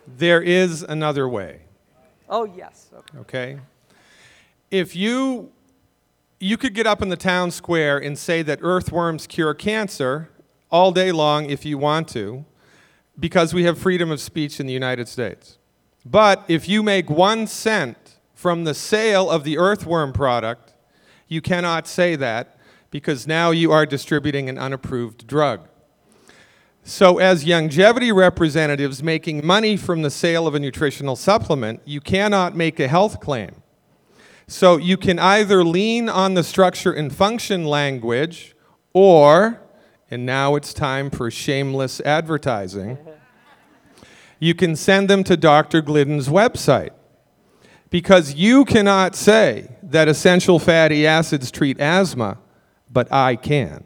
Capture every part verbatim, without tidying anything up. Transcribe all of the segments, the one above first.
There is another way. Oh, yes. Okay. Okay? If you, you could get up in the town square and say that earthworms cure cancer all day long if you want to, because we have freedom of speech in the United States. But if you make one cent from the sale of the earthworm product, you cannot say that because now you are distributing an unapproved drug. So as longevity representatives making money from the sale of a nutritional supplement, you cannot make a health claim. So you can either lean on the structure and function language, or, and now it's time for shameless advertising, you can send them to Doctor Glidden's website. Because you cannot say that essential fatty acids treat asthma, but I can.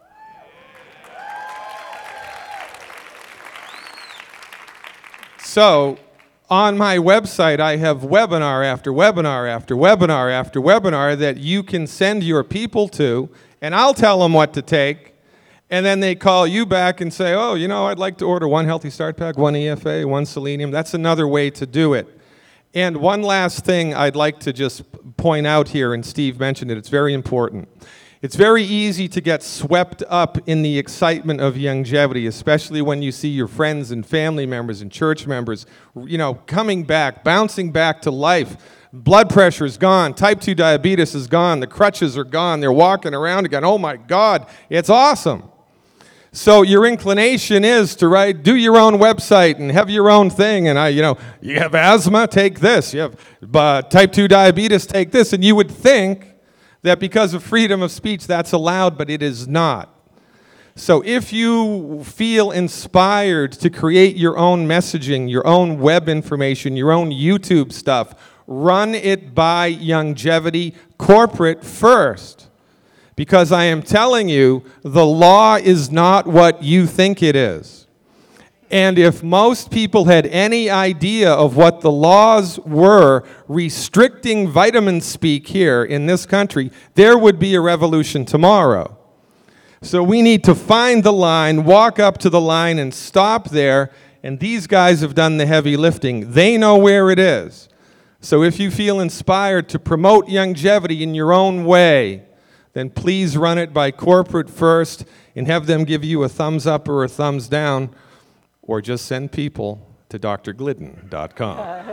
So, on my website, I have webinar after webinar after webinar after webinar that you can send your people to, and I'll tell them what to take, and then they call you back and say, oh, you know, I'd like to order one Healthy Start Pack, one E F A, one Selenium. That's another way to do it. And one last thing I'd like to just point out here, and Steve mentioned it, it's very important. It's very easy to get swept up in the excitement of longevity, especially when you see your friends and family members and church members, you know, coming back, bouncing back to life. Blood pressure is gone, type two diabetes is gone, the crutches are gone, they're walking around again. Oh my God, it's awesome. So your inclination is to write, do your own website and have your own thing. And I, you know, you have asthma, take this. You have uh, type two diabetes, take this. And you would think that because of freedom of speech, that's allowed, but it is not. So if you feel inspired to create your own messaging, your own web information, your own YouTube stuff, run it by Longevity Corporate first. Because I am telling you, the law is not what you think it is. And if most people had any idea of what the laws were restricting vitamin speak here in this country, there would be a revolution tomorrow. So we need to find the line, walk up to the line, and stop there. And these guys have done the heavy lifting. They know where it is. So if you feel inspired to promote longevity in your own way, then please run it by corporate first and have them give you a thumbs up or a thumbs down, or just send people to d r glidden dot com.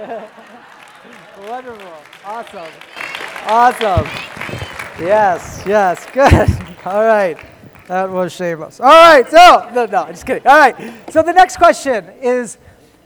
Wonderful. Awesome. Awesome. Yes, yes, good. All right. That was shameless. All right, so, no, no, just kidding. All right, so the next question is,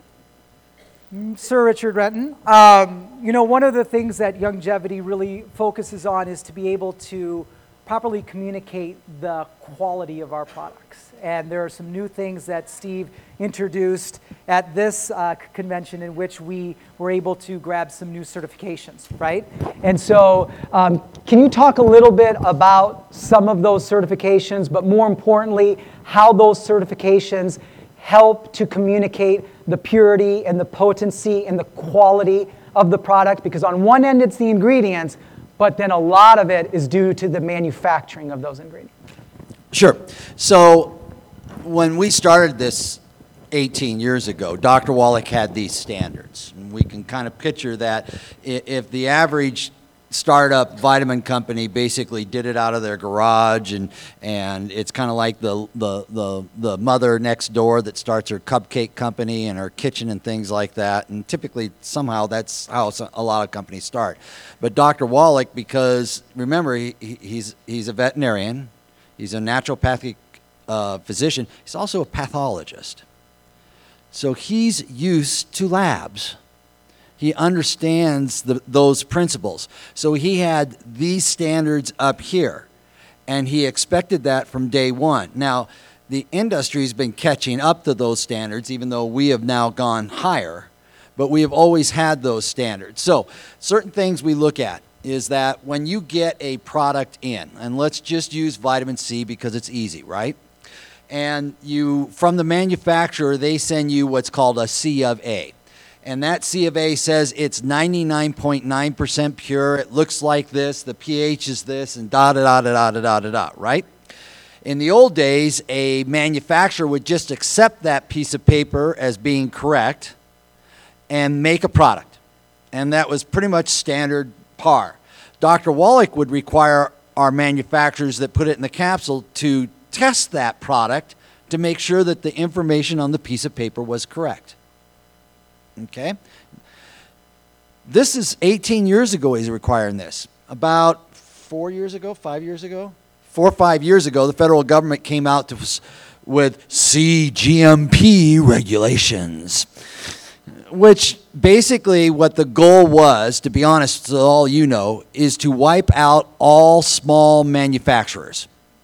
Sir Richard Renton, um, you know, one of the things that longevity really focuses on is to be able to properly communicate the quality of our products. And there are some new things that Steve introduced at this uh, convention in which we were able to grab some new certifications, right? And so um, can you talk a little bit about some of those certifications, but more importantly, how those certifications help to communicate the purity and the potency and the quality of the product? Because on one end it's the ingredients, but then a lot of it is due to the manufacturing of those ingredients. Sure. So when we started this eighteen years ago, Doctor Wallach had these standards. And we can kind of picture that if the average startup vitamin company basically did it out of their garage, and and it's kind of like the, the the the mother next door that starts her cupcake company and her kitchen and things like that, and typically somehow that's how a lot of companies start. But Doctor Wallach, because remember he, he's he's a veterinarian, he's a naturopathic uh, physician, he's also a pathologist, so he's used to labs. He understands the, those principles. So he had these standards up here, and he expected that from day one. Now, the industry's been catching up to those standards, even though we have now gone higher, but we have always had those standards. So certain things we look at is that when you get a product in, and let's just use vitamin C because it's easy, right? And you, from the manufacturer, they send you what's called a C of A. And that C of A says it's ninety-nine point nine percent pure, it looks like this, the pH is this, and da da da da da da da da, right? In the old days, a manufacturer would just accept that piece of paper as being correct, and make a product. And that was pretty much standard par. Doctor Wallach would require our manufacturers that put it in the capsule to test that product to make sure that the information on the piece of paper was correct. Okay? This is eighteen years ago he's requiring this. About four years ago, five years ago? Four or five years ago, the federal government came out to, with C G M P regulations, which basically what the goal was, to be honest, to all you know, is to wipe out all small manufacturers.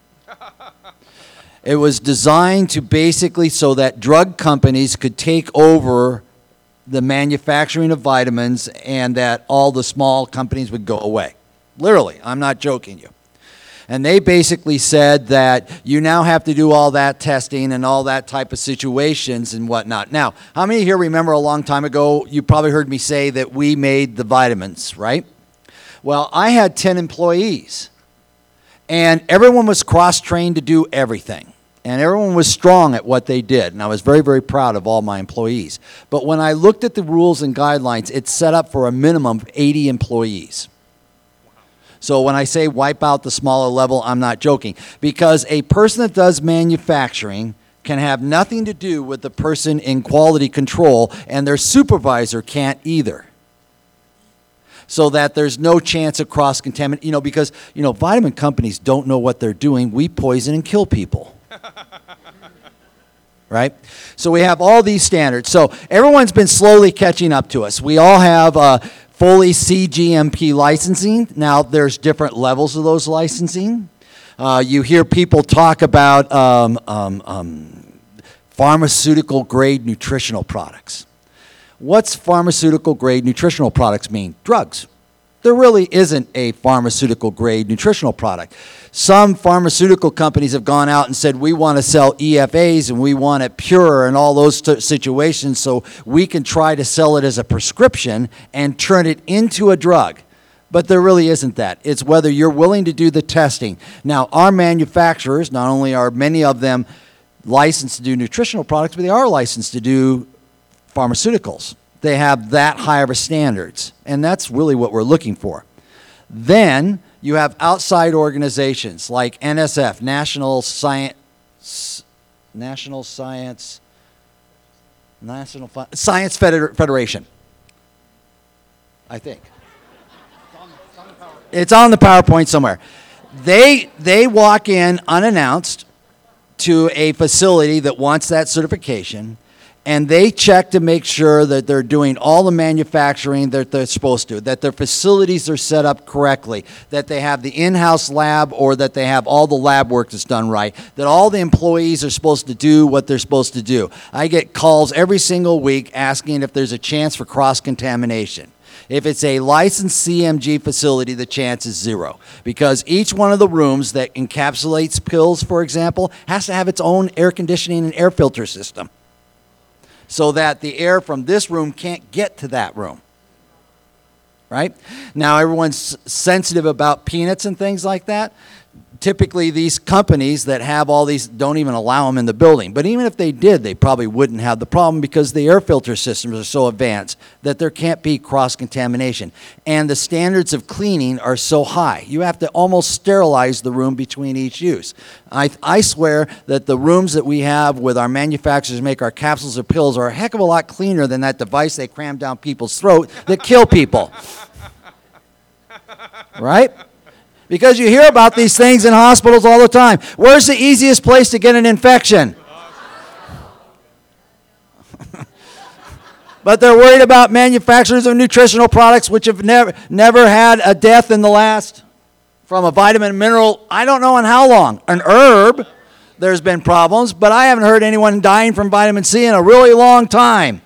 It was designed to basically so that drug companies could take over the manufacturing of vitamins and that all the small companies would go away. Literally, I'm not joking you. And they basically said that you now have to do all that testing and all that type of situations and whatnot. Now, how many here remember a long time ago, you probably heard me say that we made the vitamins, right? Well, I had ten employees, and everyone was cross-trained to do everything. And everyone was strong at what they did, and I was very, very proud of all my employees. But when I looked at the rules and guidelines, it's set up for a minimum of eighty employees. So when I say wipe out the smaller level, I'm not joking. Because a person that does manufacturing can have nothing to do with the person in quality control, and their supervisor can't either. So that there's no chance of cross-contamination. You know, because, you know, vitamin companies don't know what they're doing. We poison and kill people. Right? So we have all these standards. So everyone's been slowly catching up to us. We all have uh, fully C G M P licensing. Now, there's different levels of those licensing. Uh, you hear people talk about um, um, um, pharmaceutical-grade nutritional products. What's pharmaceutical-grade nutritional products mean? Drugs. There really isn't a pharmaceutical-grade nutritional product. Some pharmaceutical companies have gone out and said, we want to sell E F As and we want it pure and all those t- situations so we can try to sell it as a prescription and turn it into a drug. But there really isn't that. It's whether you're willing to do the testing. Now, our manufacturers, not only are many of them licensed to do nutritional products, but they are licensed to do pharmaceuticals. They have that high of a standards, and that's really what we're looking for. Then you have outside organizations like N S F, National Science, National Science, National Science Federation, I think. It's on the PowerPoint somewhere. They they walk in unannounced to a facility that wants that certification, and they check to make sure that they're doing all the manufacturing that they're supposed to, that their facilities are set up correctly, that they have the in-house lab or that they have all the lab work that's done right, that all the employees are supposed to do what they're supposed to do. I get calls every single week asking if there's a chance for cross-contamination. If it's a licensed C M G facility, the chance is zero. Because each one of the rooms that encapsulates pills, for example, has to have its own air conditioning and air filter system, so that the air from this room can't get to that room. Right? Now, everyone's sensitive about peanuts and things like that. Typically, these companies that have all these don't even allow them in the building. But even if they did, they probably wouldn't have the problem because the air filter systems are so advanced that there can't be cross-contamination. And the standards of cleaning are so high. You have to almost sterilize the room between each use. I, I swear that the rooms that we have with our manufacturers make our capsules or pills are a heck of a lot cleaner than that device they cram down people's throat that kill people. Right? Because you hear about these things in hospitals all the time. Where's the easiest place to get an infection? But they're worried about manufacturers of nutritional products which have never never had a death in the last, from a vitamin and mineral, I don't know in how long. An herb, there's been problems, but I haven't heard anyone dying from vitamin C in a really long time.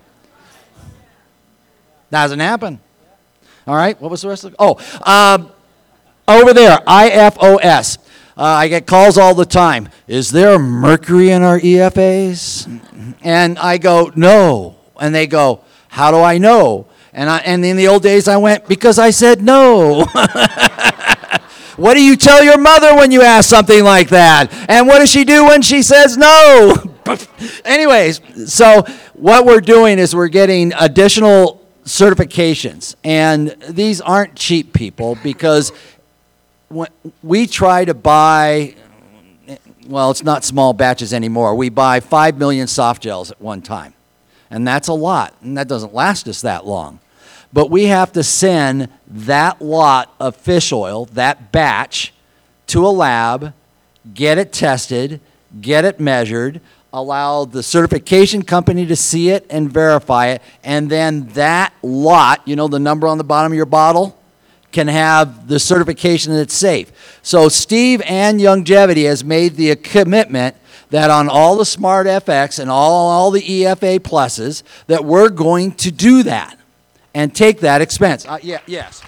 Doesn't happen. All right, what was the rest of it? Oh, um, over there, I F O S. Uh, I get calls all the time. Is there mercury in our E F As? And I go, no. And they go, how do I know? And, I, and in the old days I went, because I said no. What do you tell your mother when you ask something like that? And what does she do when she says no? Anyways, so what we're doing is we're getting additional certifications. And these aren't cheap, people, because when we try to buy, well, it's not small batches anymore. We buy five million soft gels at one time. And that's a lot, and that doesn't last us that long. But we have to send that lot of fish oil, that batch, to a lab, get it tested, get it measured, allow the certification company to see it and verify it, and then that lot, you know the number on the bottom of your bottle, can have the certification that it's safe. So Steve and Youngevity has made the commitment that on all the Smart F X and all, all the E F A pluses, that we're going to do that and take that expense. Uh, yeah, yes.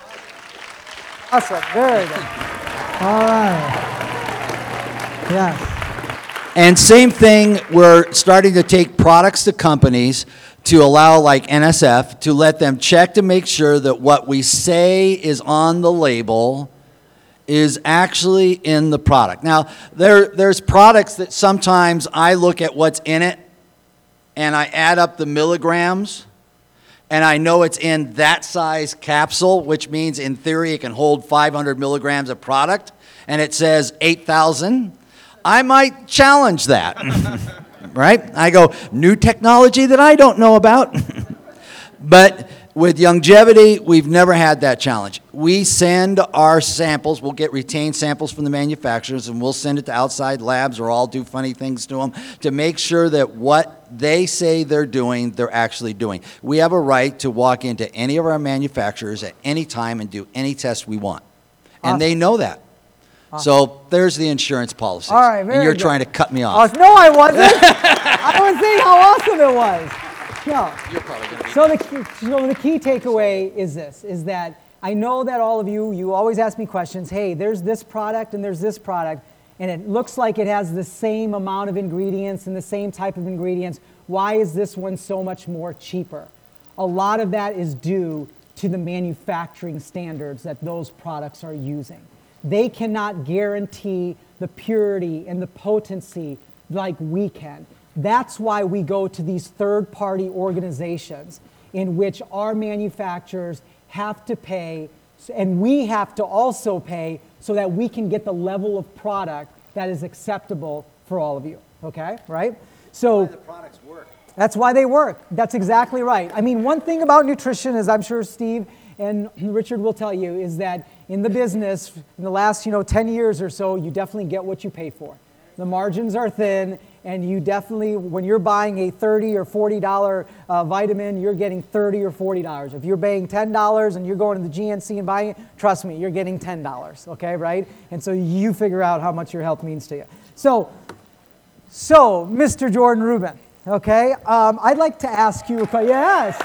Awesome. Very good. All right. Yes. And same thing, we're starting to take products to companies to allow, like N S F, to let them check to make sure that what we say is on the label is actually in the product. Now, there, there's products that sometimes I look at what's in it and I add up the milligrams and I know it's in that size capsule, which means in theory it can hold five hundred milligrams of product, and it says eight thousand. I might challenge that, right? I go, new technology that I don't know about. But with Youngevity, we've never had that challenge. We send our samples, we'll get retained samples from the manufacturers, and we'll send it to outside labs, or I'll do funny things to them to make sure that what they say they're doing, they're actually doing. We have a right to walk into any of our manufacturers at any time and do any test we want. And Awesome. they know that. So there's the insurance policy. All right, very and you're good. trying to cut me off. Oh, no, I wasn't. I was saying how awesome it was. No. You're probably going to be. So the, key, so the key takeaway is this, is that I know that all of you, you always ask me questions, hey, there's this product and there's this product, and it looks like it has the same amount of ingredients and the same type of ingredients. Why is this one so much more cheaper? A lot of that is due to the manufacturing standards that those products are using. They cannot guarantee the purity and the potency like we can. That's why we go to these third-party organizations in which our manufacturers have to pay, and we have to also pay, so that we can get the level of product that is acceptable for all of you, okay, right? So That's why the products work. That's why they work. That's exactly right. I mean, one thing about nutrition, as I'm sure Steve and Richard will tell you, is that in the business, in the last, you know, ten years or so, you definitely get what you pay for. The margins are thin, and you definitely, when you're buying a thirty or forty dollar uh, vitamin, you're getting thirty or forty dollars. If you're paying ten dollars and you're going to the G N C and buying it, trust me, you're getting ten dollars, okay, right? And so you figure out how much your health means to you. So, so Mister Jordan Rubin, okay, um, I'd like to ask you a question. Yes.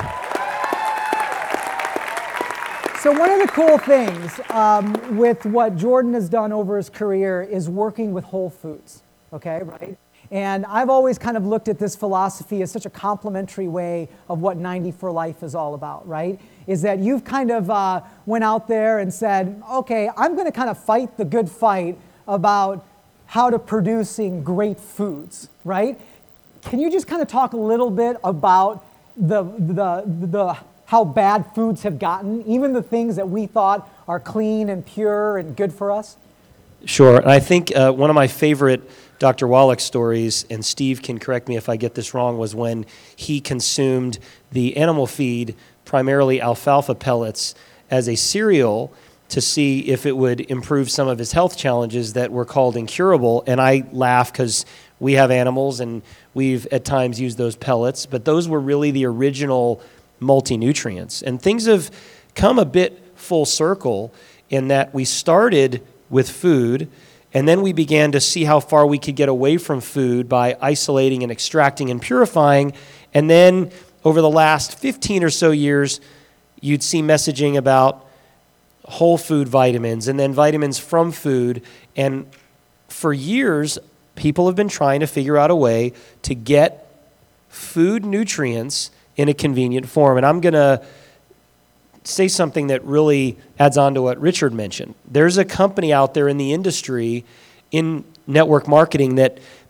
So one of the cool things um, with what Jordan has done over his career is working with Whole Foods, okay, right? And I've always kind of looked at this philosophy as such a complementary way of what ninety for Life is all about, right? Is that you've kind of uh, went out there and said, okay, I'm going to kind of fight the good fight about how to producing great foods, right? Can you just kind of talk a little bit about the the the how bad foods have gotten, even the things that we thought are clean and pure and good for us? Sure. And I think uh, one of my favorite Doctor Wallach stories, and Steve can correct me if I get this wrong, was when he consumed the animal feed, primarily alfalfa pellets, as a cereal to see if it would improve some of his health challenges that were called incurable. And I laugh because we have animals and we've at times used those pellets, but those were really the original multi-nutrients. And things have come a bit full circle in that we started with food, and then we began to see how far we could get away from food by isolating and extracting and purifying. And then over the last fifteen or so years, you'd see messaging about whole food vitamins and then vitamins from food. And for years, people have been trying to figure out a way to get food nutrients in a convenient form. And I'm going to say something that really adds on to what Richard mentioned. There's a company out there in the industry, in network marketing, that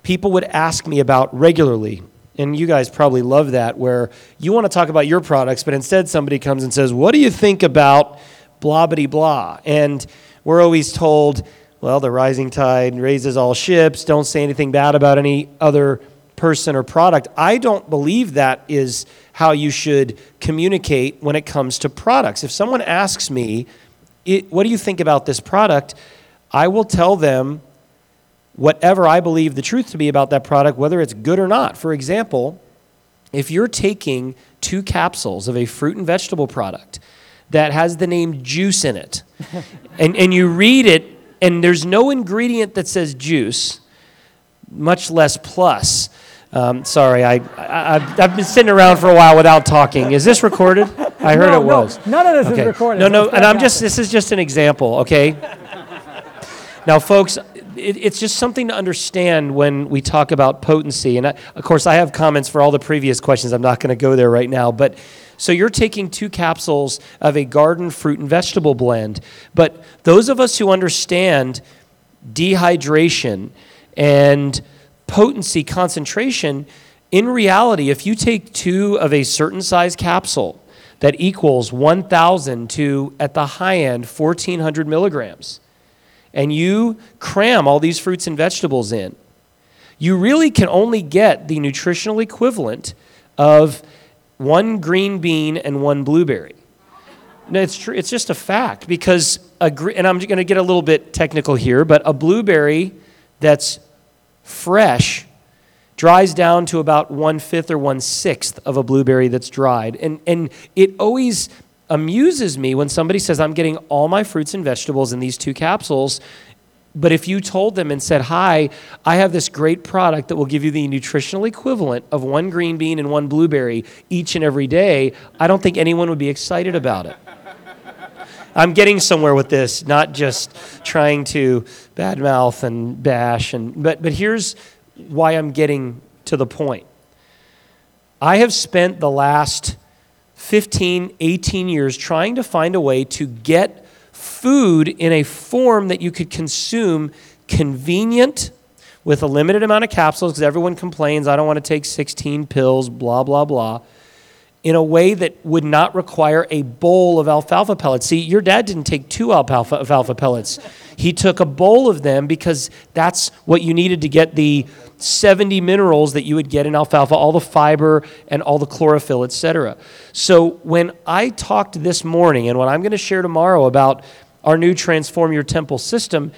people would ask me about regularly. And you guys probably love that, where you want to talk about your products, but instead somebody comes and says, what do you think about blah, blah, blah? And we're always told, well, the rising tide raises all ships. Don't say anything bad about any other person or product. I don't believe that is how you should communicate when it comes to products. If someone asks me, it, what do you think about this product? I will tell them whatever I believe the truth to be about that product, whether it's good or not. For example, if you're taking two capsules of a fruit and vegetable product that has the name juice in it, and, and you read it, and there's no ingredient that says juice, much less plus. Um, sorry, I, I, I've been sitting around for a while without talking. Is this recorded? I heard no, it no, was. None of this okay. is recorded. No, no, That's and I'm just, fantastic. this is just an example, okay? Now, folks, it, it's just something to understand when we talk about potency. And I, of course, I have comments for all the previous questions. I'm not going to go there right now. But so you're taking two capsules of a garden fruit and vegetable blend. But those of us who understand dehydration and potency concentration, in reality, if you take two of a certain size capsule that equals one thousand to, at the high end, fourteen hundred milligrams, and you cram all these fruits and vegetables in, you really can only get the nutritional equivalent of one green bean and one blueberry. No, it's true. It's just a fact, because, a gre- and I'm going to get a little bit technical here, but a blueberry that's fresh dries down to about one-fifth or one-sixth of a blueberry that's dried. And, and it always amuses me when somebody says, I'm getting all my fruits and vegetables in these two capsules, but if you told them and said, hi, I have this great product that will give you the nutritional equivalent of one green bean and one blueberry each and every day, I don't think anyone would be excited about it. I'm getting somewhere with this, not just trying to badmouth and bash, and but but here's why I'm getting to the point. I have spent the last fifteen, eighteen years trying to find a way to get food in a form that you could consume convenient with a limited amount of capsules, because everyone complains, I don't want to take sixteen pills, blah, blah, blah, in a way that would not require a bowl of alfalfa pellets. See, your dad didn't take two alfalfa, alfalfa pellets. He took a bowl of them because that's what you needed to get the seventy minerals that you would get in alfalfa, all the fiber and all the chlorophyll, et cetera. So when I talked this morning and what I'm going to share tomorrow about our new Transform Your Temple system,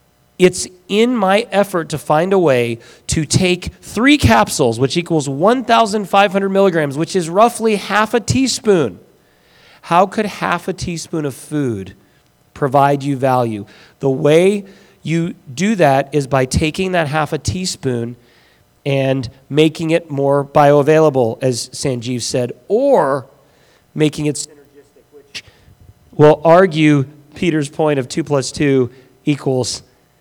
it's in my effort to find a way to take three capsules, which equals one thousand five hundred milligrams, which is roughly half a teaspoon. How could half a teaspoon of food provide you value? The way you do that is by taking that half a teaspoon and making it more bioavailable, as Sanjeev said, or making it synergistic, which will argue Peter's point of two plus two equals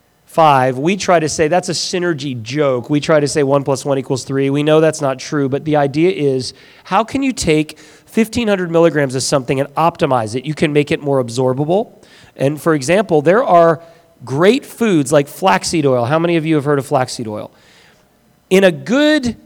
five. We try to say that's a synergy joke. We try to say one plus one equals three. We know that's not true, but the idea is, how can you take fifteen hundred milligrams of something and optimize it? You can make it more absorbable. And for example, there are great foods like flaxseed oil. How many of you have heard of flaxseed oil? In a good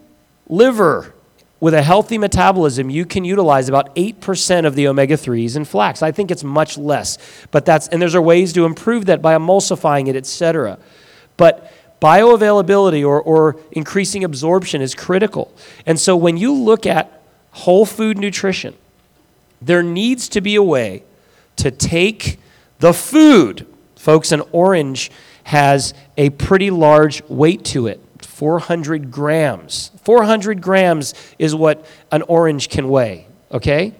liver with a healthy metabolism, you can utilize about eight percent of the omega threes in flax. I think it's much less, but that's, and there's ways to improve that by emulsifying it, et cetera. But bioavailability or, or increasing absorption is critical. And so when you look at whole food nutrition, there needs to be a way to take the food. Folks, an orange has a pretty large weight to it, four hundred grams. four hundred grams is what an orange can weigh, okay?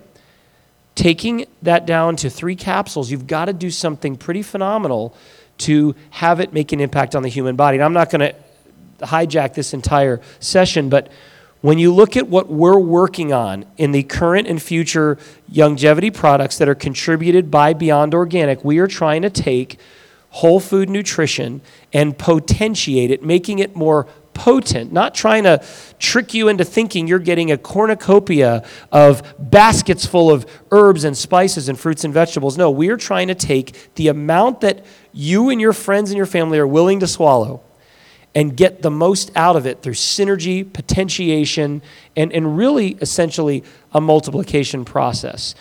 Taking that down to three capsules, you've got to do something pretty phenomenal to have it make an impact on the human body. And I'm not going to hijack this entire session, but when you look at what we're working on in the current and future longevity products that are contributed by Beyond Organic, we are trying to take whole food nutrition and potentiate it, making it more potent, not trying to trick you into thinking you're getting a cornucopia of baskets full of herbs and spices and fruits and vegetables. No, we are trying to take the amount that you and your friends and your family are willing to swallow and get the most out of it through synergy, potentiation, and, and really essentially a multiplication process.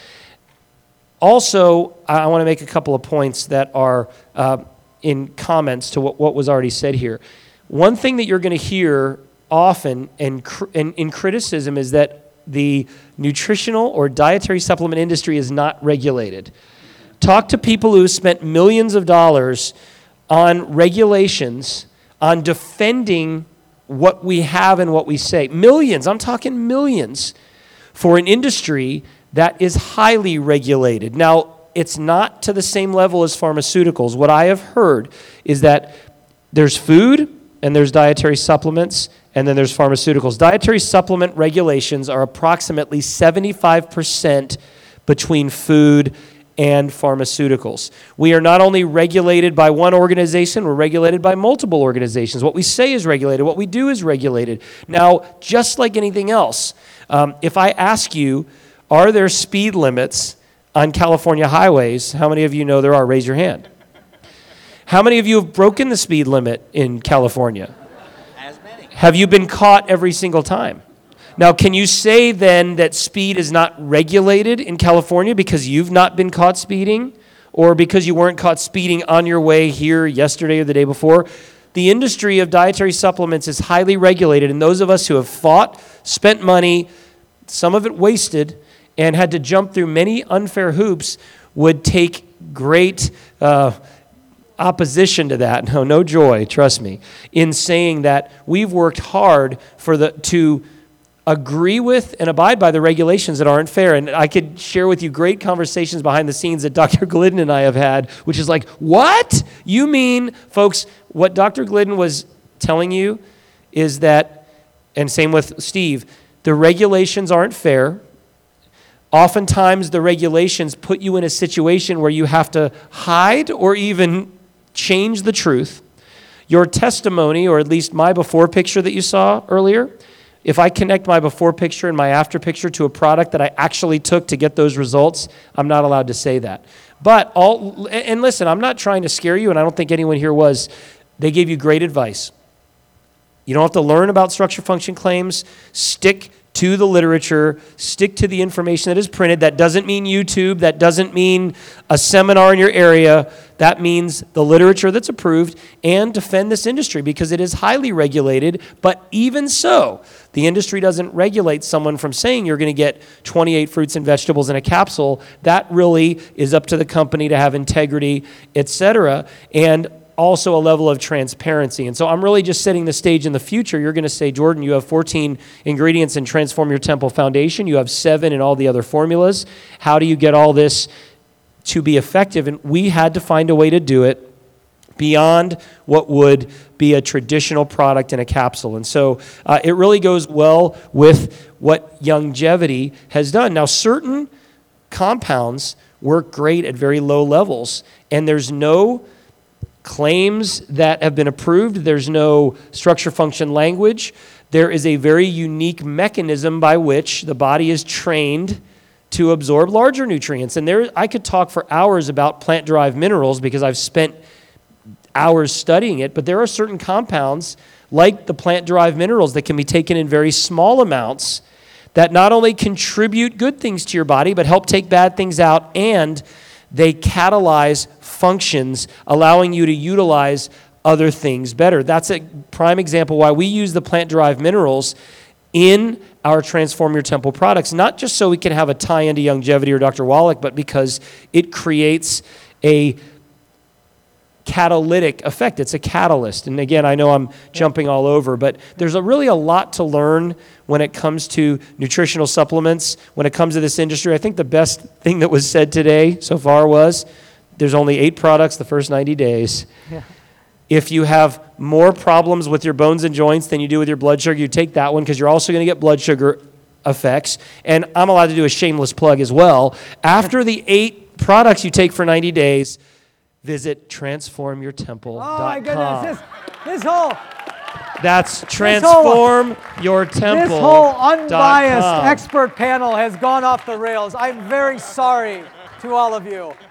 Also, I want to make a couple of points that are uh, in comments to what, what was already said here. One thing that you're going to hear often in, in, in criticism is that the nutritional or dietary supplement industry is not regulated. Talk to people who spent millions of dollars on regulations, on defending what we have and what we say. Millions, I'm talking millions, for an industry that is highly regulated. Now, it's not to the same level as pharmaceuticals. What I have heard is that there's food and there's dietary supplements and then there's pharmaceuticals. Dietary supplement regulations are approximately seventy-five percent between food and pharmaceuticals. We are not only regulated by one organization, we're regulated by multiple organizations. What we say is regulated, what we do is regulated. Now, just like anything else, um, if I ask you, are there speed limits on California highways? How many of you know there are? Raise your hand. How many of you have broken the speed limit in California? As many. Have you been caught every single time? Now, can you say then that speed is not regulated in California because you've not been caught speeding or because you weren't caught speeding on your way here yesterday or the day before? The industry of dietary supplements is highly regulated, and those of us who have fought, spent money, some of it wasted, and had to jump through many unfair hoops would take great uh, opposition to that. No, no joy, trust me, in saying that we've worked hard for the to agree with and abide by the regulations that aren't fair. And I could share with you great conversations behind the scenes that Doctor Glidden and I have had, which is like, what? You mean, folks, what Doctor Glidden was telling you is that, and same with Steve, the regulations aren't fair. Oftentimes, the regulations put you in a situation where you have to hide or even change the truth. Your testimony, or at least my before picture that you saw earlier, if I connect my before picture and my after picture to a product that I actually took to get those results, I'm not allowed to say that. But all, and listen, I'm not trying to scare you, and I don't think anyone here was. They gave you great advice. You don't have to learn about structure function claims. Stick to the literature, stick to the information that is printed. That doesn't mean YouTube. That doesn't mean a seminar in your area. That means the literature that's approved, and defend this industry because it is highly regulated. But even so, the industry doesn't regulate someone from saying you're going to get twenty-eight fruits and vegetables in a capsule. That really is up to the company to have integrity, et cetera, and also a level of transparency. And so I'm really just setting the stage in the future. You're going to say, Jordan, you have fourteen ingredients in Transform Your Temple Foundation. You have seven in all the other formulas. How do you get all this to be effective? And we had to find a way to do it beyond what would be a traditional product in a capsule. And so uh, it really goes well with what Youngevity has done. Now, certain compounds work great at very low levels, and there's no claims that have been approved. There's no structure function language. There is a very unique mechanism by which the body is trained to absorb larger nutrients. And there, I could talk for hours about plant-derived minerals because I've spent hours studying it, but there are certain compounds like the plant-derived minerals that can be taken in very small amounts that not only contribute good things to your body, but help take bad things out, and they catalyze functions, allowing you to utilize other things better. That's a prime example why we use the plant-derived minerals in our Transform Your Temple products, not just so we can have a tie into Youngevity or Doctor Wallach, but because it creates a catalytic effect. It's a catalyst. And again, I know I'm jumping all over, but there's a really a lot to learn when it comes to nutritional supplements, when it comes to this industry. I think the best thing that was said today so far was there's only eight products the first ninety days. Yeah. If you have more problems with your bones and joints than you do with your blood sugar, you take that one because you're also going to get blood sugar effects. And I'm allowed to do a shameless plug as well. After the eight products you take for ninety days, visit transform your temple dot com. Oh my goodness, this, this whole... That's transform your temple. This whole unbiased expert panel has gone off the rails. I'm very sorry to all of you.